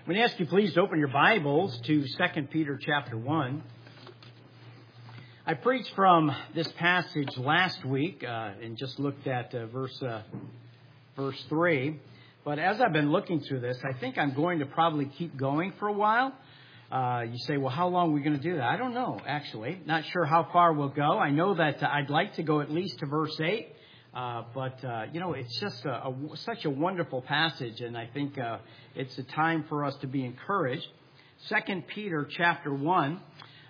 I'm going to ask you please to open your Bibles to 2 Peter chapter 1. I preached from this passage last week and just looked at verse 3. But as I've been looking through this, I think I'm going to probably keep going for a while. You say, well, how long are we going to do that? I don't know, actually. Not sure how far we'll go. I know that I'd like to go at least to verse 8. But it's just such a wonderful passage, and I think it's a time for us to be encouraged. 2 Peter chapter 1,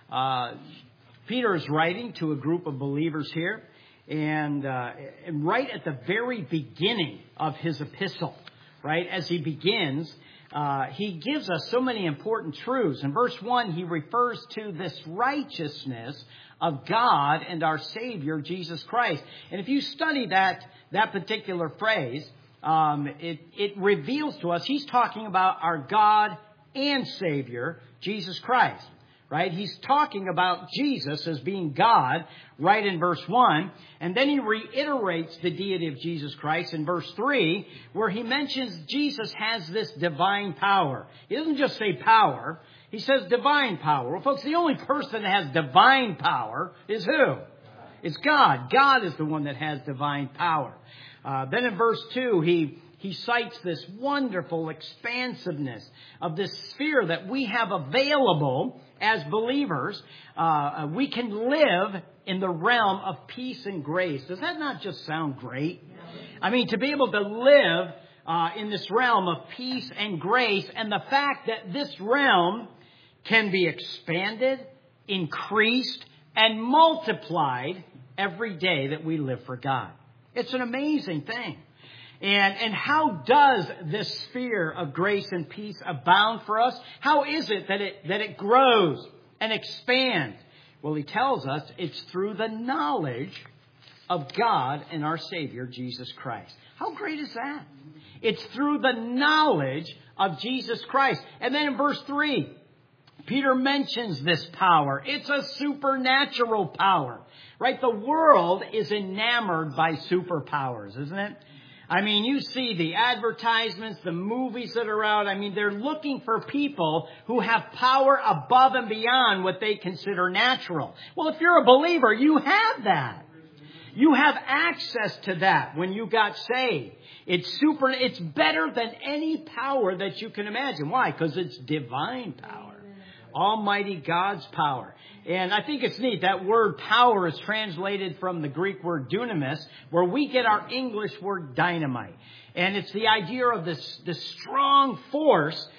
Peter is writing to a group of believers here, and right at the very beginning of his epistle, right, as he begins, he gives us so many important truths. In verse 1, he refers to this righteousness of God and our Savior, Jesus Christ. And if you study that particular phrase, it reveals to us he's talking about our God and Savior, Jesus Christ. Right? He's talking about Jesus as being God right in verse 1. And then he reiterates the deity of Jesus Christ in verse 3, where he mentions Jesus has this divine power. He doesn't just say power. He says divine power. Well, folks, the only person that has divine power is who? It's God. God is the one that has divine power. Then in verse 2, he cites this wonderful expansiveness of this sphere that we have available as believers. We can live in the realm of peace and grace. Does that not just sound great? I mean, to be able to live in this realm of peace and grace, and the fact that this realm can be expanded, increased, and multiplied every day that we live for God. It's an amazing thing. And how does this sphere of grace and peace abound for us? How is it that it grows and expands? Well, he tells us it's through the knowledge of God and our Savior, Jesus Christ. How great is that? It's through the knowledge of Jesus Christ. And then in verse 3, Peter mentions this power. It's a supernatural power, right? The world is enamored by superpowers, isn't it? I mean, you see the advertisements, the movies that are out. I mean, they're looking for people who have power above and beyond what they consider natural. Well, if you're a believer, you have that. You have access to that when you got saved. It's better than any power that you can imagine. Why? Because it's divine power. Almighty God's power. And I think it's neat. That word power is translated from the Greek word dunamis, where we get our English word dynamite. And it's the idea of this strong force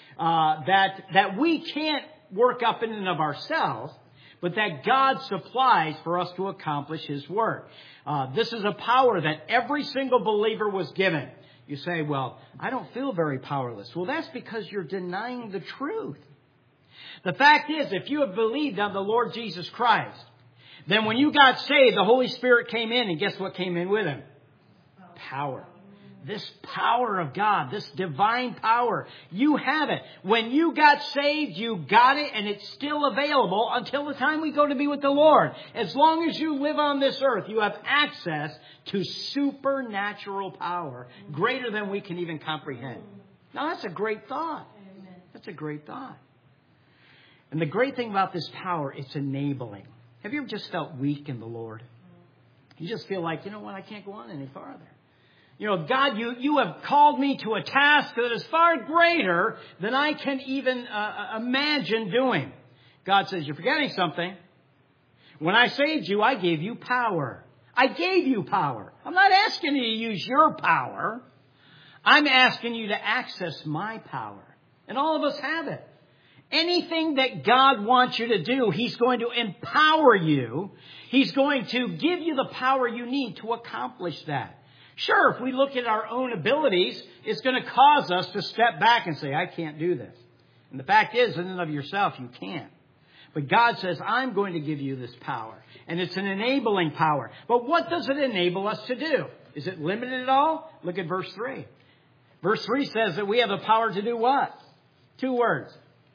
that we can't work up in and of ourselves, but that God supplies for us to accomplish His work. This is a power that every single believer was given. You say, well, I don't feel very powerless. Well, that's because you're denying the truth. The fact is, if you have believed on the Lord Jesus Christ, then when you got saved, the Holy Spirit came in, and guess what came in with Him? Power. This power of God, this divine power, you have it. When you got saved, you got it, and it's still available until the time we go to be with the Lord. As long as you live on this earth, you have access to supernatural power, greater than we can even comprehend. Now, that's a great thought. That's a great thought. And the great thing about this power, it's enabling. Have you ever just felt weak in the Lord? You just feel like, you know what, I can't go on any farther. You know, God, you have called me to a task that is far greater than I can even imagine doing. God says, you're forgetting something. When I saved you, I gave you power. I gave you power. I'm not asking you to use your power. I'm asking you to access my power. And all of us have it. Anything that God wants you to do, He's going to empower you. He's going to give you the power you need to accomplish that. Sure, if we look at our own abilities, it's going to cause us to step back and say, I can't do this. And the fact is, in and of yourself, you can't. But God says, I'm going to give you this power. And it's an enabling power. But what does it enable us to do? Is it limited at all? Look at verse 3. Verse 3 says that we have the power to do what? 2 words.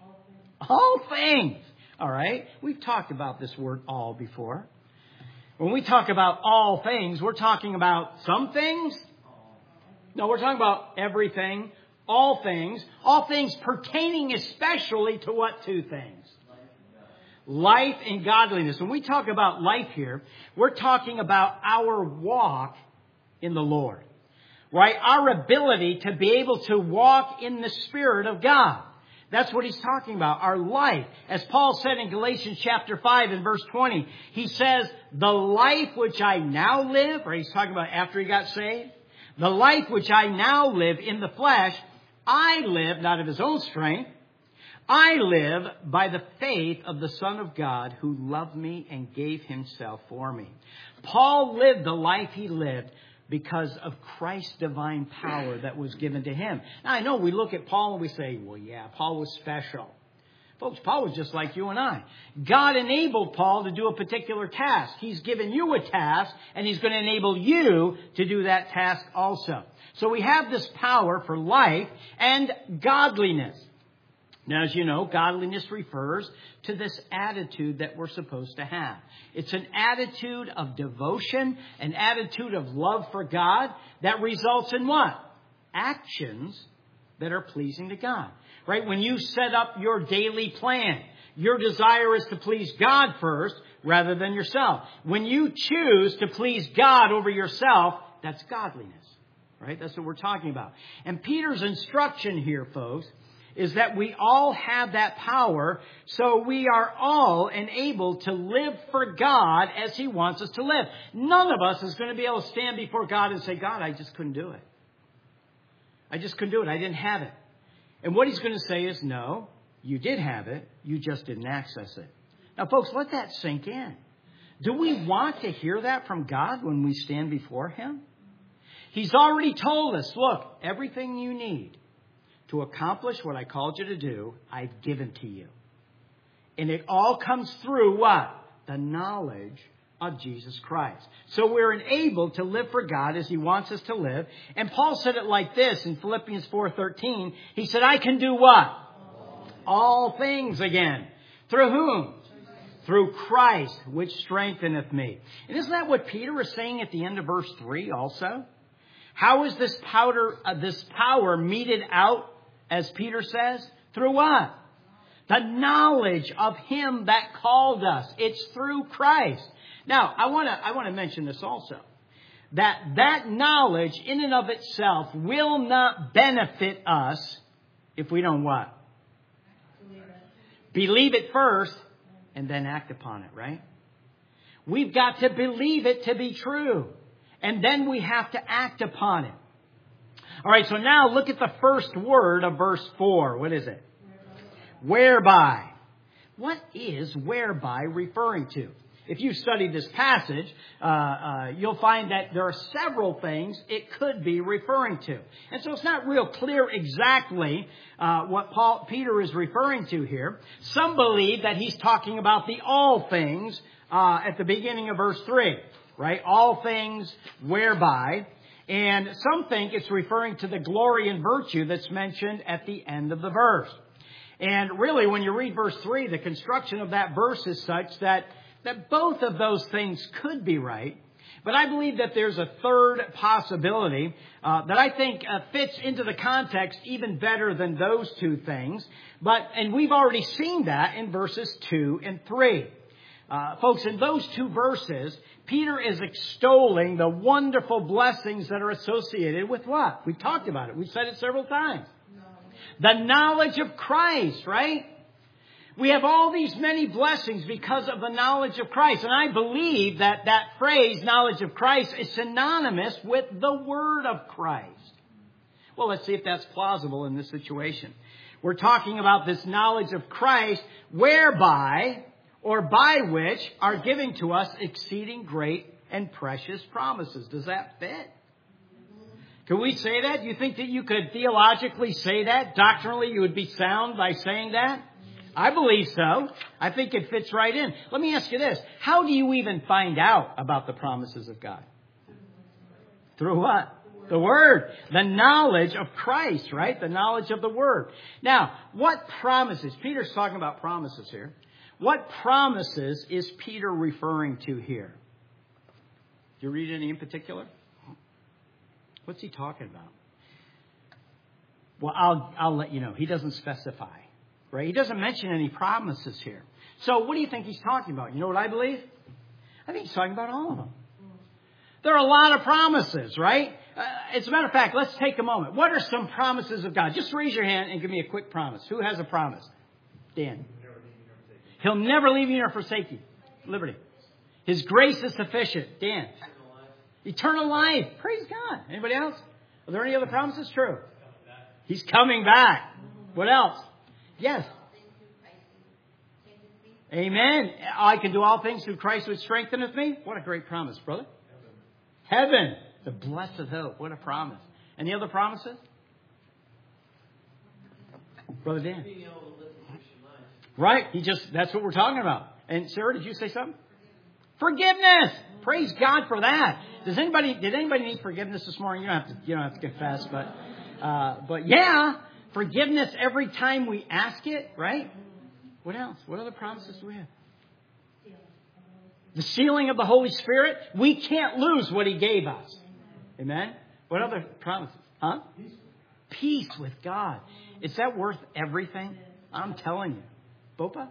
All things. All right. We've talked about this word all before. When we talk about all things, we're talking about some things. No, we're talking about everything, All things pertaining especially to what two things? Life and godliness. When we talk about life here, we're talking about our walk in the Lord. Right? Our ability to be able to walk in the Spirit of God. That's what he's talking about. Our life. As Paul said in Galatians chapter 5 and verse 20, he says, the life which I now live, or he's talking about after he got saved, the life which I now live in the flesh, I live not of his own strength. I live by the faith of the Son of God who loved me and gave himself for me. Paul lived the life he lived because of Christ's divine power that was given to him. Now, I know we look at Paul and we say, well, yeah, Paul was special. Folks, Paul was just like you and I. God enabled Paul to do a particular task. He's given you a task, and he's going to enable you to do that task also. So we have this power for life and godliness. Now, as you know, godliness refers to this attitude that we're supposed to have. It's an attitude of devotion, an attitude of love for God that results in what? Actions that are pleasing to God. Right? When you set up your daily plan, your desire is to please God first rather than yourself. When you choose to please God over yourself, that's godliness. Right? That's what we're talking about. And Peter's instruction here, folks, is that we all have that power, so we are all enabled to live for God as he wants us to live. None of us is going to be able to stand before God and say, God, I just couldn't do it. I just couldn't do it. I didn't have it. And what he's going to say is, no, you did have it. You just didn't access it. Now, folks, let that sink in. Do we want to hear that from God when we stand before him? He's already told us, look, everything you need to accomplish what I called you to do, I've given to you. And it all comes through what? The knowledge of Jesus Christ. So we're enabled to live for God as he wants us to live. And Paul said it like this in Philippians 4:13. He said, I can do what? All things again. Through whom? Through Christ, which strengtheneth me. And isn't that what Peter is saying at the end of verse 3 also? How is this power meted out, as Peter says? Through what? The knowledge of him that called us. It's through Christ. Now, I want to mention this also. That knowledge in and of itself will not benefit us if we don't what? Believe it first and then act upon it, right? We've got to believe it to be true. And then we have to act upon it. All right, so now look at the first word of verse 4. What is it? Whereby. What is whereby referring to? If you study this passage, you'll find that there are several things it could be referring to. And so it's not real clear exactly what Peter is referring to here. Some believe that he's talking about the all things at the beginning of verse 3. Right? All things whereby. And some think it's referring to the glory and virtue that's mentioned at the end of the verse. And really, when you read verse 3, the construction of that verse is such that both of those things could be right. But I believe that there's a third possibility that I think fits into the context even better than those two things. And we've already seen that in verses 2 and 3. Folks, in those two verses, Peter is extolling the wonderful blessings that are associated with what? We've talked about it. We've said it several times. The knowledge of Christ, right? We have all these many blessings because of the knowledge of Christ. And I believe that phrase, knowledge of Christ, is synonymous with the word of Christ. Well, let's see if that's plausible in this situation. We're talking about this knowledge of Christ whereby or by which are given to us exceeding great and precious promises. Does that fit? Can we say that? Do you think that you could theologically say that? Doctrinally, you would be sound by saying that? I believe so. I think it fits right in. Let me ask you this. How do you even find out about the promises of God? Through what? The Word. The knowledge of Christ, right? The knowledge of the Word. Now, what promises? Peter's talking about promises here. What promises is Peter referring to here? Do you read any in particular? What's he talking about? Well, I'll let you know. He doesn't specify, right? He doesn't mention any promises here. So what do you think he's talking about? You know what I believe? I think he's talking about all of them. There are a lot of promises, right? As a matter of fact, let's take a moment. What are some promises of God? Just raise your hand and give me a quick promise. Who has a promise? Dan. He'll never leave you nor forsake you. Liberty. His grace is sufficient. Dan. Eternal life. Praise God. Anybody else? Are there any other promises? True. He's coming back. What else? Yes. Amen. I can do all things through Christ which strengtheneth me. What a great promise, brother. Heaven. The blessed hope. What a promise. Any other promises? Brother Dan. Right. That's what we're talking about. And Sarah, did you say something? Forgiveness. Praise God for that. Did anybody need forgiveness this morning? You don't have to confess, but yeah, forgiveness every time we ask it, right? What else? What other promises do we have? The sealing of the Holy Spirit. We can't lose what He gave us. Amen? What other promises? Huh? Peace with God. Is that worth everything? I'm telling you. Bopa?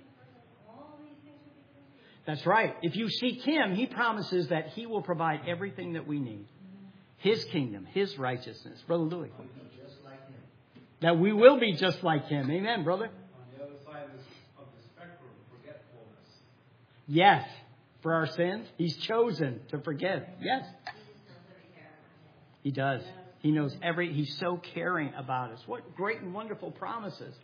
That's right. If you seek Him, He promises that He will provide everything that we need. His kingdom, His righteousness. Brother Louis. That we will be just like Him. Amen, brother? On the other side of the spectrum, forgetfulness. Yes. For our sins, He's chosen to forgive. Yes. He does. He knows He's so caring about us. What great and wonderful promises.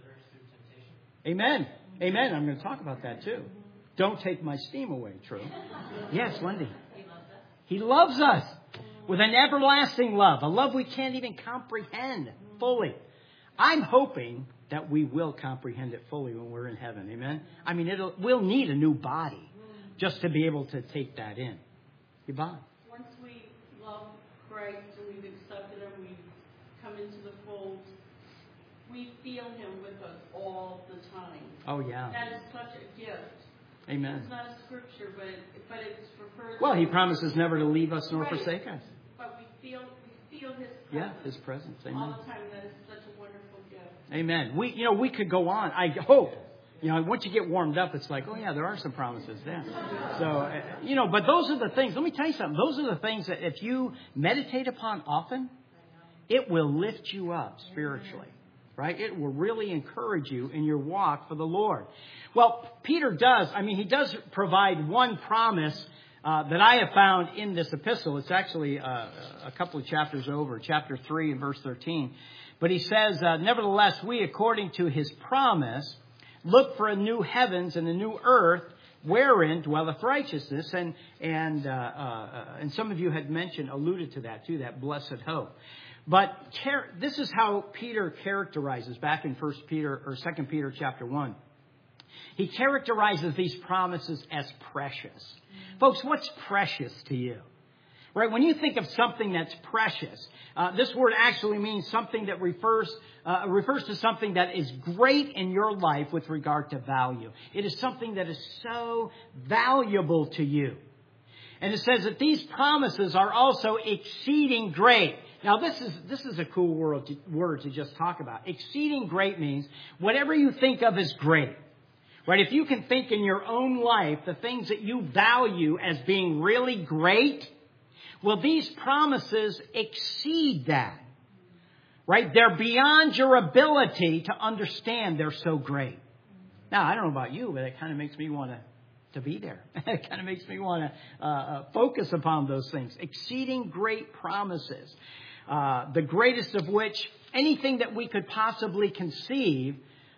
Amen. Amen. I'm going to talk about that too. Don't take my steam away, true. Yes, Wendy. He loves us with an everlasting love. A love we can't even comprehend fully. I'm hoping that we will comprehend it fully when we're in heaven. Amen. I mean, we'll need a new body just to be able to take that in. Yvonne. Once we love Christ and we've accepted Him, we come into the fold, we feel Him with us all the time. Oh, yeah. That is such a gift. Amen. It's not a scripture, but it's referred. Well, He promises never to leave us nor right. forsake us. But we feel His presence. Yeah, His presence. Amen. All the time. That is such a wonderful gift. Amen. We could go on. I hope. Once you get warmed up, it's like, oh yeah, there are some promises there. So, but those are the things. Let me tell you something. Those are the things that if you meditate upon often, it will lift you up spiritually. Right? It will really encourage you in your walk for the Lord. Well, Peter does. He does provide one promise that I have found in this epistle. It's actually a couple of chapters over, chapter 3 and verse 13. But he says, nevertheless, we, according to His promise, look for a new heavens and a new earth wherein dwelleth righteousness. And some of you had alluded to that too, that blessed hope. But this is how Peter characterizes back in 2 Peter chapter 1. He characterizes these promises as precious. Folks, what's precious to you? Right? When you think of something that's precious, this word actually means something that refers to something that is great in your life with regard to value. It is something that is so valuable to you. And it says that these promises are also exceeding great. Now, this is a cool word to just talk about. Exceeding great means whatever you think of as great. Right? If you can think in your own life the things that you value as being really great, well, these promises exceed that. Right? They're beyond your ability to understand. They're so great. Now, I don't know about you, but it kind of makes me want to be there. It kind of makes me want to focus upon those things. Exceeding great promises. The greatest of which, anything that we could possibly conceive,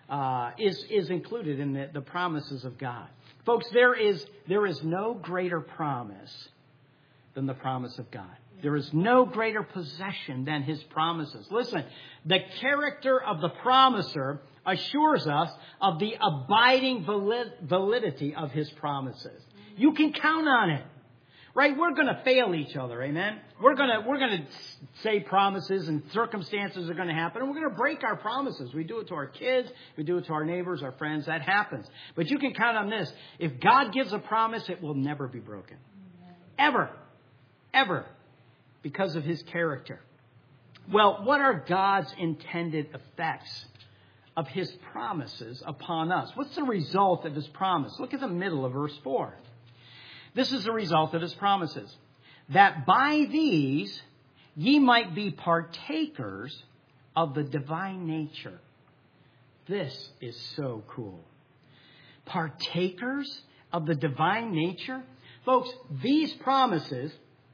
is included in the promises of God. Folks, there is no greater promise than the promise of God. There is no greater possession than His promises. Listen, the character of the promiser assures us of the abiding validity of His promises. You can count on it. Right? We're going to fail each other. Amen. We're going to say promises and circumstances are going to happen. And we're going to break our promises. We do it to our kids. We do it to our neighbors, our friends. That happens. But you can count on this. If God gives a promise, it will never be broken. Ever. Ever. Because of His character. Well, what are God's intended effects of His promises upon us? What's the result of His promise? Look at the middle of verse 4. This is the result of His promises. That by these ye might be partakers of the divine nature. This is so cool. Partakers of the divine nature? Folks, these promises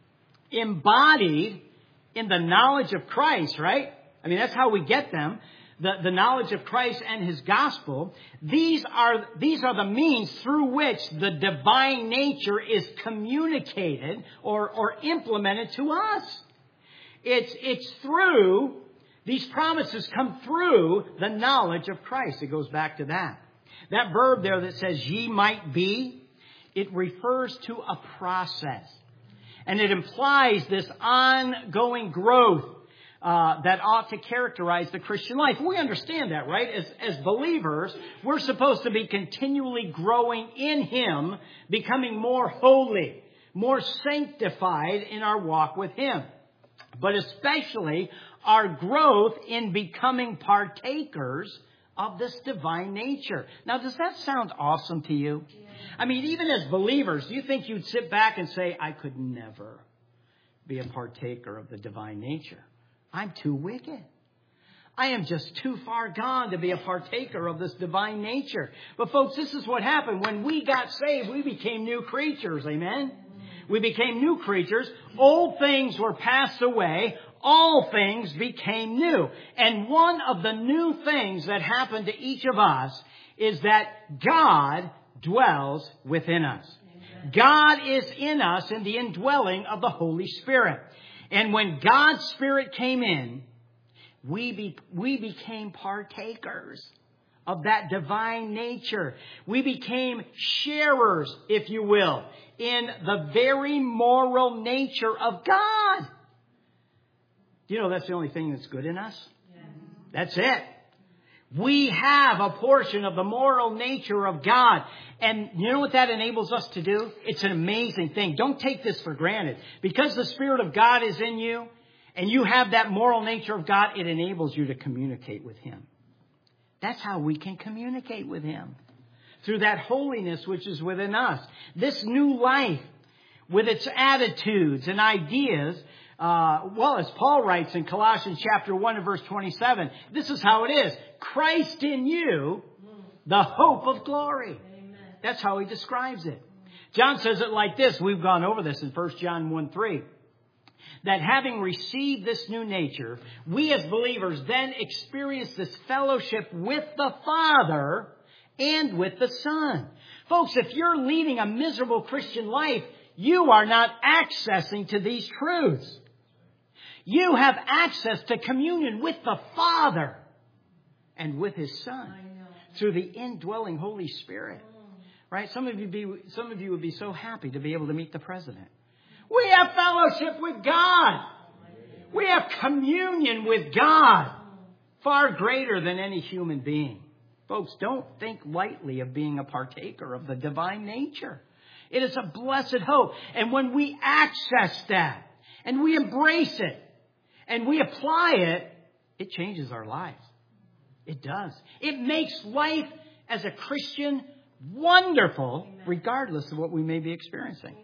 embodied in the knowledge of Christ, right? I mean, that's how we get them. The knowledge of Christ and His gospel. These are the means through which the divine nature is communicated or implemented to us. It's through, these promises come through the knowledge of Christ. It goes back to that. That verb there that says ye might be, it refers to a process. And it implies this ongoing growth that ought to characterize the Christian life. We understand that, right? As believers, we're supposed to be continually growing in Him, becoming more holy, more sanctified in our walk with Him. But especially our growth in becoming partakers of this divine nature. Now, does that sound awesome to you? Yeah. I mean, even as believers, do you think you'd sit back and say, I could never be a partaker of the divine nature? I'm too wicked. I am just too far gone to be a partaker of this divine nature. But folks, this is what happened. When we got saved, we became new creatures. Amen? We became new creatures. Old things were passed away. All things became new. And one of the new things that happened to each of us is that God dwells within us. Amen. God is in us in the indwelling of the Holy Spirit. And when God's Spirit came in, we became partakers of that divine nature. We became sharers, if you will, in the very moral nature of God. Do you know that's the only thing that's good in us? Yeah. That's it. We have a portion of the moral nature of God. And you know what that enables us to do? It's an amazing thing. Don't take this for granted. Because the Spirit of God is in you and you have that moral nature of God, it enables you to communicate with Him. That's how we can communicate with Him. Through that holiness which is within us. This new life with its attitudes and ideas. As Paul writes in Colossians chapter 1 and verse 27, this is how it is. Christ in you, the hope of glory. Amen. That's how he describes it. John says it like this. We've gone over this in 1 John 1:3. That having received this new nature, we as believers then experience this fellowship with the Father and with the Son. Folks, if you're leading a miserable Christian life, you are not accessing to these truths. You have access to communion with the Father and with His Son through the indwelling Holy Spirit. Right? Some of you would be so happy to be able to meet the President. We have fellowship with God. We have communion with God. Far greater than any human being. Folks, don't think lightly of being a partaker of the divine nature. It is a blessed hope. And when we access that and we embrace it and we apply it, it changes our lives. It does. It makes life as a Christian wonderful, regardless of what we may be experiencing.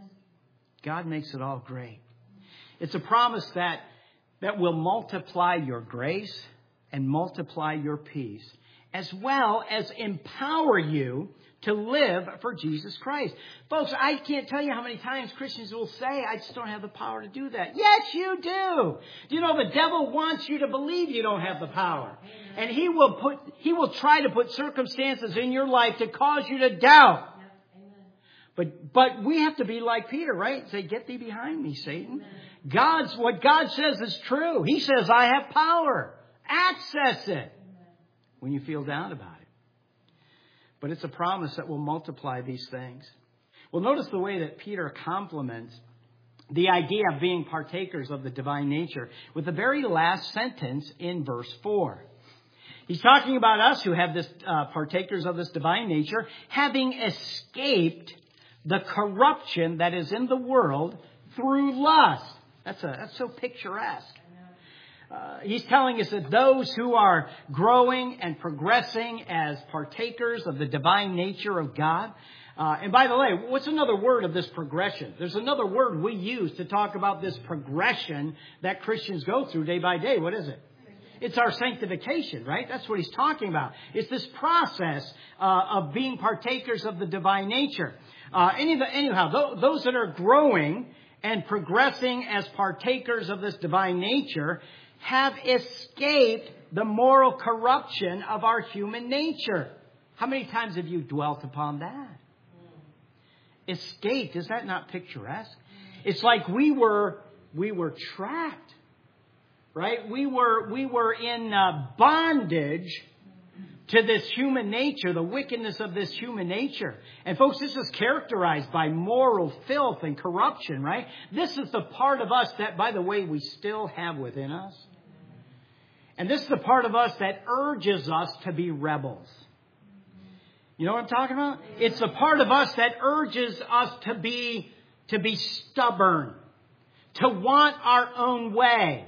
God makes it all great. It's a promise that will multiply your grace and multiply your peace, as well as empower you to live for Jesus Christ. Folks, I can't tell you how many times Christians will say, I just don't have the power to do that. Yes, you do. Do you know the devil wants you to believe you don't have the power? And he will try to put circumstances in your life to cause you to doubt. But we have to be like Peter, right? Say, get thee behind me, Satan. What God says is true. He says, I have power. Access it when you feel down about it. But it's a promise that will multiply these things. Well, notice the way that Peter complements the idea of being partakers of the divine nature with the very last sentence in verse 4. He's talking about us who have this partakers of this divine nature, having escaped the corruption that is in the world through lust. That's so picturesque. He's telling us that those who are growing and progressing as partakers of the divine nature of God. And by the way, what's another word of this progression? There's another word we use to talk about this progression that Christians go through day by day. What is it? It's our sanctification, right? That's what he's talking about. It's this process of being partakers of the divine nature. Anyhow, those that are growing and progressing as partakers of this divine nature have escaped the moral corruption of our human nature. How many times have you dwelt upon that? Escaped. Is that not picturesque? It's like we were trapped, right? We were in bondage to this human nature, the wickedness of this human nature. And folks, this is characterized by moral filth and corruption, right? This is the part of us that, by the way, we still have within us. And this is the part of us that urges us to be rebels. You know what I'm talking about? It's the part of us that urges us to be stubborn, to want our own way,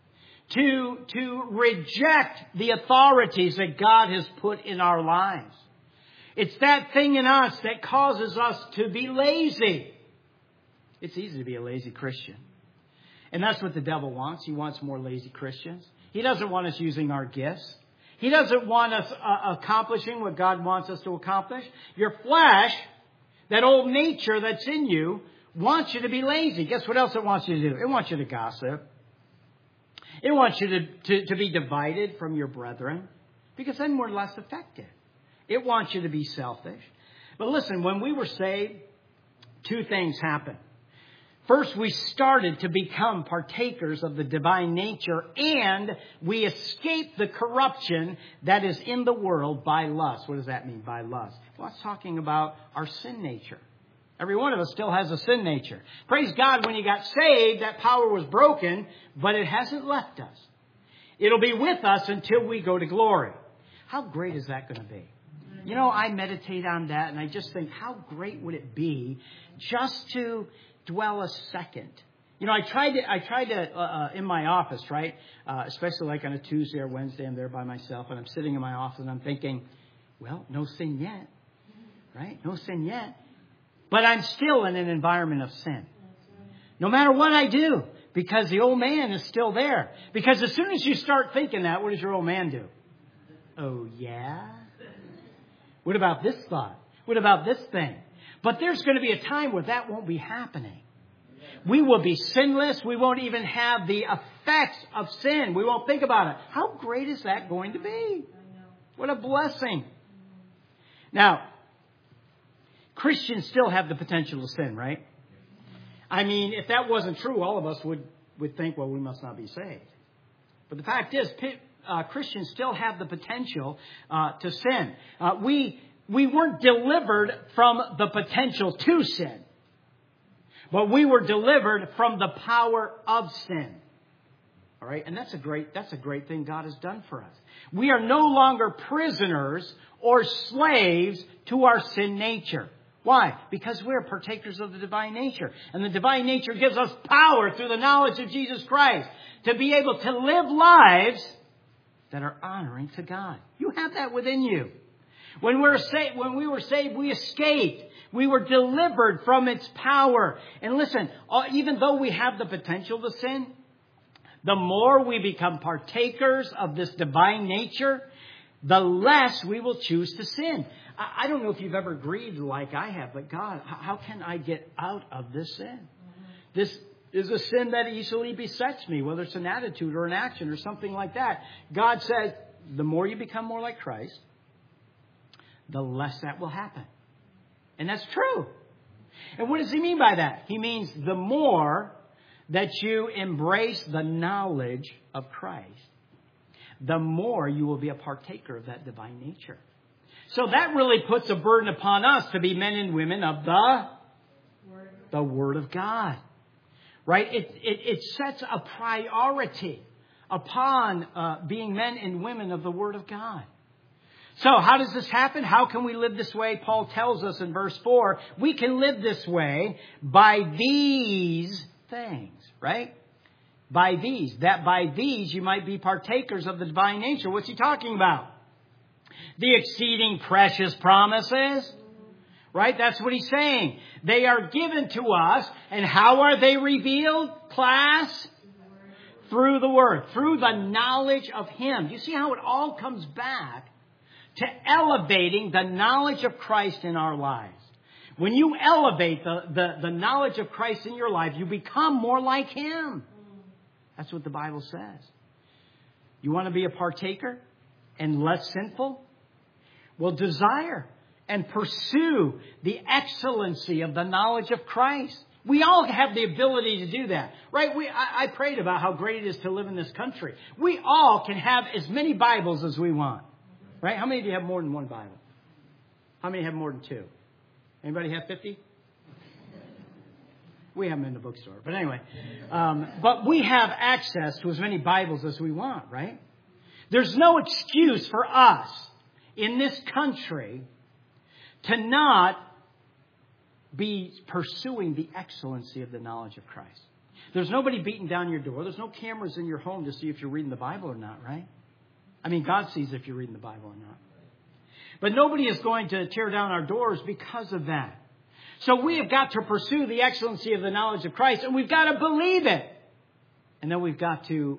to reject the authorities that God has put in our lives. It's that thing in us that causes us to be lazy. It's easy to be a lazy Christian. And that's what the devil wants. He wants more lazy Christians. He doesn't want us using our gifts. He doesn't want us accomplishing what God wants us to accomplish. Your flesh, that old nature that's in you, wants you to be lazy. Guess what else it wants you to do? It wants you to gossip. It wants you to be divided from your brethren, because then we're less effective. It wants you to be selfish. But listen, when we were saved, two things happened. First, we started to become partakers of the divine nature, and we escaped the corruption that is in the world by lust. What does that mean, by lust? Well, it's talking about our sin nature. Every one of us still has a sin nature. Praise God, when you got saved, that power was broken, but it hasn't left us. It'll be with us until we go to glory. How great is that going to be? You know, I meditate on that, and I just think, how great would it be just to dwell a second? You know, I tried to in my office, right? Especially like on a Tuesday or Wednesday, I'm there by myself, and I'm sitting in my office, and I'm thinking, well, no sin yet, right? No sin yet. But I'm still in an environment of sin. No matter what I do, because the old man is still there. Because as soon as you start thinking that, what does your old man do? Oh, yeah? What about this thought? What about this thing? But there's going to be a time where that won't be happening. We will be sinless. We won't even have the effects of sin. We won't think about it. How great is that going to be? What a blessing. Now, Christians still have the potential to sin, right? I mean, if that wasn't true, all of us would think, well, we must not be saved. But the fact is, Christians still have the potential to sin. We weren't delivered from the potential to sin, but we were delivered from the power of sin. All right, and that's a great thing God has done for us. We are no longer prisoners or slaves to our sin nature. Why? Because we're partakers of the divine nature. And the divine nature gives us power through the knowledge of Jesus Christ to be able to live lives that are honoring to God. You have that within you. When we were saved, we escaped. We were delivered from its power. And listen, even though we have the potential to sin, the more we become partakers of this divine nature, the less we will choose to sin. I don't know if you've ever grieved like I have, but God, how can I get out of this sin? This is a sin that easily besets me, whether it's an attitude or an action or something like that. God says, the more you become more like Christ, the less that will happen. And that's true. And what does he mean by that? He means the more that you embrace the knowledge of Christ, the more you will be a partaker of that divine nature. So that really puts a burden upon us to be men and women of the Word of God. Right? It sets a priority upon being men and women of the Word of God. So how does this happen? How can we live this way? Paul tells us in verse 4, we can live this way by these things, right? By these. That by these you might be partakers of the divine nature. What's he talking about? The exceeding precious promises. Right? That's what he's saying. They are given to us. And how are they revealed, class? Through the Word. Through the knowledge of Him. You see how it all comes back to elevating the knowledge of Christ in our lives. When you elevate the knowledge of Christ in your life, you become more like Him. That's what the Bible says. You want to be a partaker and less sinful? Well, desire and pursue the excellency of the knowledge of Christ. We all have the ability to do that, right? I prayed about how great it is to live in this country. We all can have as many Bibles as we want, right? How many of you have more than one Bible? How many have more than two? Anybody have 50? We have them in the bookstore. But anyway, but we have access to as many Bibles as we want, right? There's no excuse for us in this country to not be pursuing the excellency of the knowledge of Christ. There's nobody beating down your door. There's no cameras in your home to see if you're reading the Bible or not, right? I mean, God sees if you're reading the Bible or not. But nobody is going to tear down our doors because of that. So we have got to pursue the excellency of the knowledge of Christ, and we've got to believe it. And then we've got to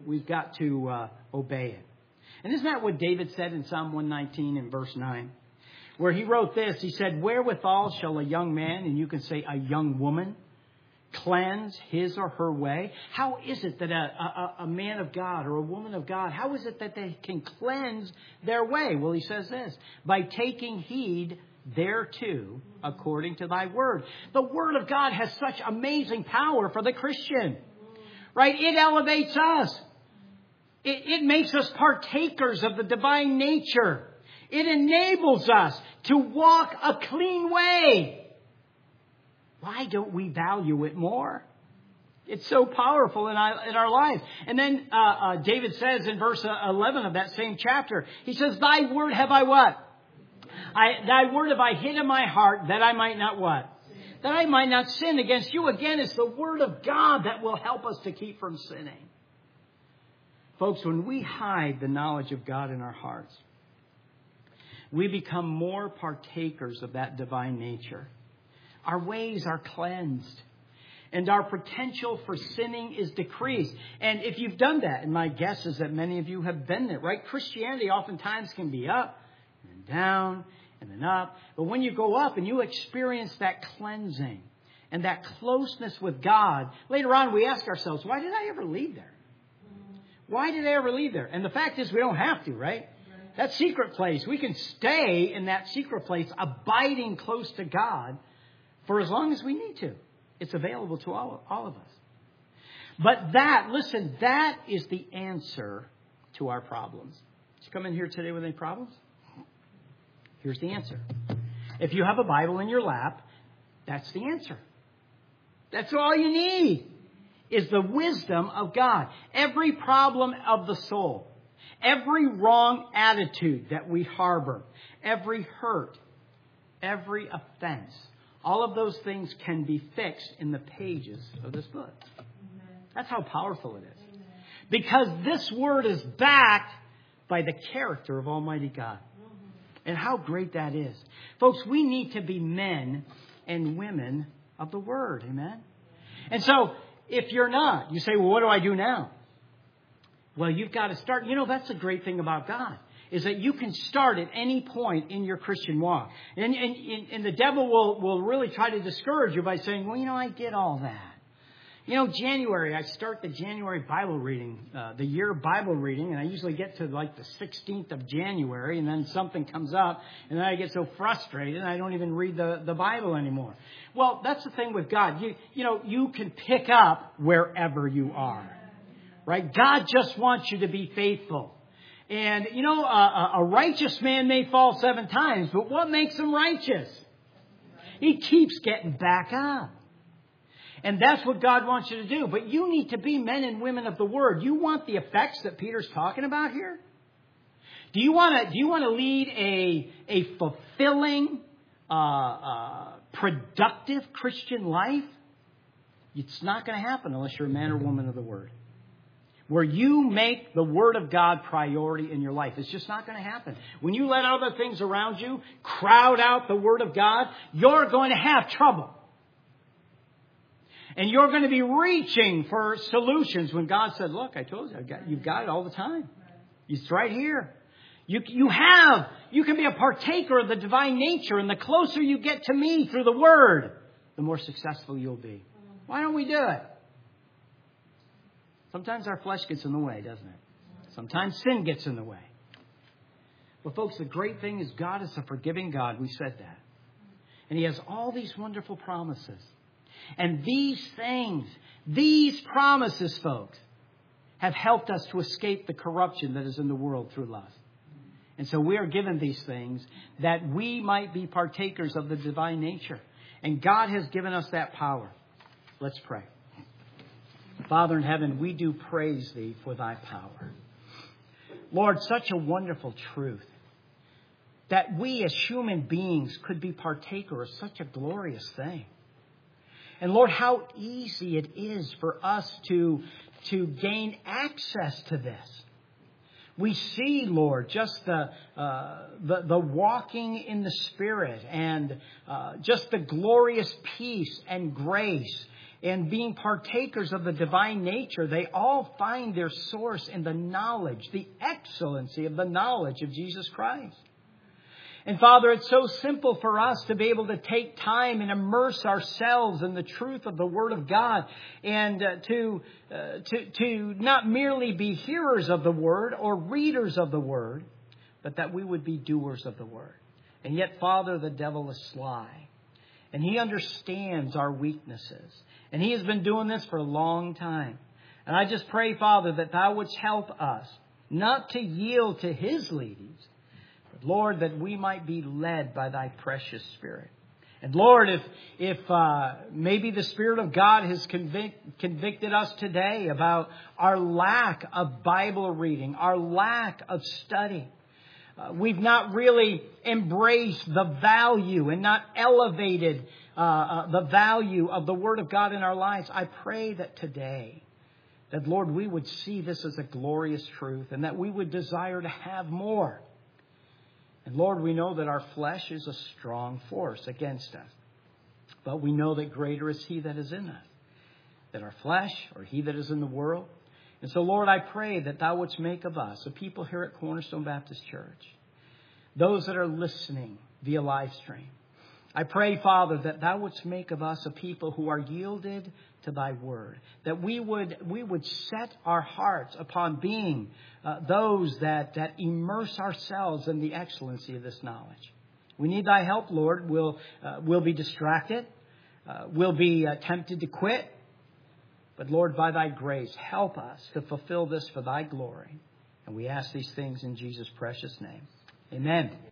obey it. And isn't that what David said in Psalm 119 in verse 9? Where he wrote this, he said, wherewithal shall a young man, and you can say a young woman, cleanse his or her way? How is it that a man of God or a woman of God, how is it that they can cleanse their way? Well, he says this, by taking heed thereto according to thy word. The word of God has such amazing power for the Christian, right? It elevates us. It makes us partakers of the divine nature. It enables us to walk a clean way. Why don't we value it more? It's so powerful in our lives. And then David says in verse 11 of that same chapter, he says, thy word have I what? Thy word have I hid in my heart that I might not what? That I might not sin against you. Again, it's the word of God that will help us to keep from sinning. Folks, when we hide the knowledge of God in our hearts, we become more partakers of that divine nature. Our ways are cleansed. And our potential for sinning is decreased. And if you've done that, and my guess is that many of you have been there, right? Christianity oftentimes can be up and down and then up. But when you go up and you experience that cleansing and that closeness with God, later on we ask ourselves, why did I ever leave there? Why did I ever leave there? And the fact is we don't have to, right? That secret place, we can stay in that secret place, abiding close to God for as long as we need to. It's available to all of us. But that is the answer to our problems. Did you come in here today with any problems? Here's the answer. If you have a Bible in your lap, that's the answer. That's all you need, is the wisdom of God. Every problem of the soul, every wrong attitude that we harbor, every hurt, every offense, all of those things can be fixed in the pages of this book. Amen. That's how powerful it is. Amen. Because this word is backed by the character of Almighty God. And how great that is. Folks, we need to be men and women of the word. Amen. And so, if you're not, you say, well, what do I do now? Well, you've got to start. You know, that's the great thing about God, is that you can start at any point in your Christian walk. And the devil will really try to discourage you by saying, well, you know, I get all that. You know, January, I start the January Bible reading, the year Bible reading, and I usually get to like the 16th of January, and then something comes up, and then I get so frustrated, and I don't even read the Bible anymore. Well, that's the thing with God. You can pick up wherever you are, right? God just wants you to be faithful. And, you know, a righteous man may fall 7 times, but what makes him righteous? He keeps getting back up. And that's what God wants you to do. But you need to be men and women of the Word. You want the effects that Peter's talking about here? Do you want to lead a fulfilling, productive Christian life? It's not going to happen unless you're a man or woman of the Word. where you make the Word of God priority in your life. It's just not going to happen. When you let other things around you crowd out the Word of God, you're going to have trouble. And you're going to be reaching for solutions when God said, look, I told you, you've got it all the time. It's right here. You can be a partaker of the divine nature, and the closer you get to me through the Word, the more successful you'll be. Why don't we do it? Sometimes our flesh gets in the way, doesn't it? Sometimes sin gets in the way. But folks, the great thing is God is a forgiving God. We said that. And He has all these wonderful promises. And these things, these promises, folks, have helped us to escape the corruption that is in the world through lust. And so we are given these things that we might be partakers of the divine nature. And God has given us that power. Let's pray. Father in heaven, we do praise Thee for Thy power. Lord, such a wonderful truth that we as human beings could be partaker of such a glorious thing. And Lord, how easy it is for us to gain access to this. We see, Lord, just the walking in the Spirit and just the glorious peace and grace and being partakers of the divine nature. They all find their source in the knowledge, the excellency of the knowledge of Jesus Christ. And Father, it's so simple for us to be able to take time and immerse ourselves in the truth of the Word of God and to not merely be hearers of the Word or readers of the Word, but that we would be doers of the Word. And yet, Father, the devil is sly. And he understands our weaknesses. And he has been doing this for a long time. And I just pray, Father, that Thou wouldst help us not to yield to his leadings, but, Lord, that we might be led by Thy precious Spirit. And, Lord, if maybe the Spirit of God has convicted us today about our lack of Bible reading, our lack of study, we've not really embraced the value and not elevated the value of the Word of God in our lives. I pray that today, that, Lord, we would see this as a glorious truth and that we would desire to have more. And, Lord, we know that our flesh is a strong force against us. But we know that greater is He that is in us than our flesh or he that is in the world. And so, Lord, I pray that Thou wouldst make of us, a people here at Cornerstone Baptist Church, those that are listening via live stream, I pray, Father, that Thou wouldst make of us a people who are yielded to Thy Word, that we would set our hearts upon being those that immerse ourselves in the excellency of this knowledge. We need Thy help, Lord. We'll be distracted. We'll be tempted to quit. But, Lord, by Thy grace, help us to fulfill this for Thy glory. And we ask these things in Jesus' precious name. Amen.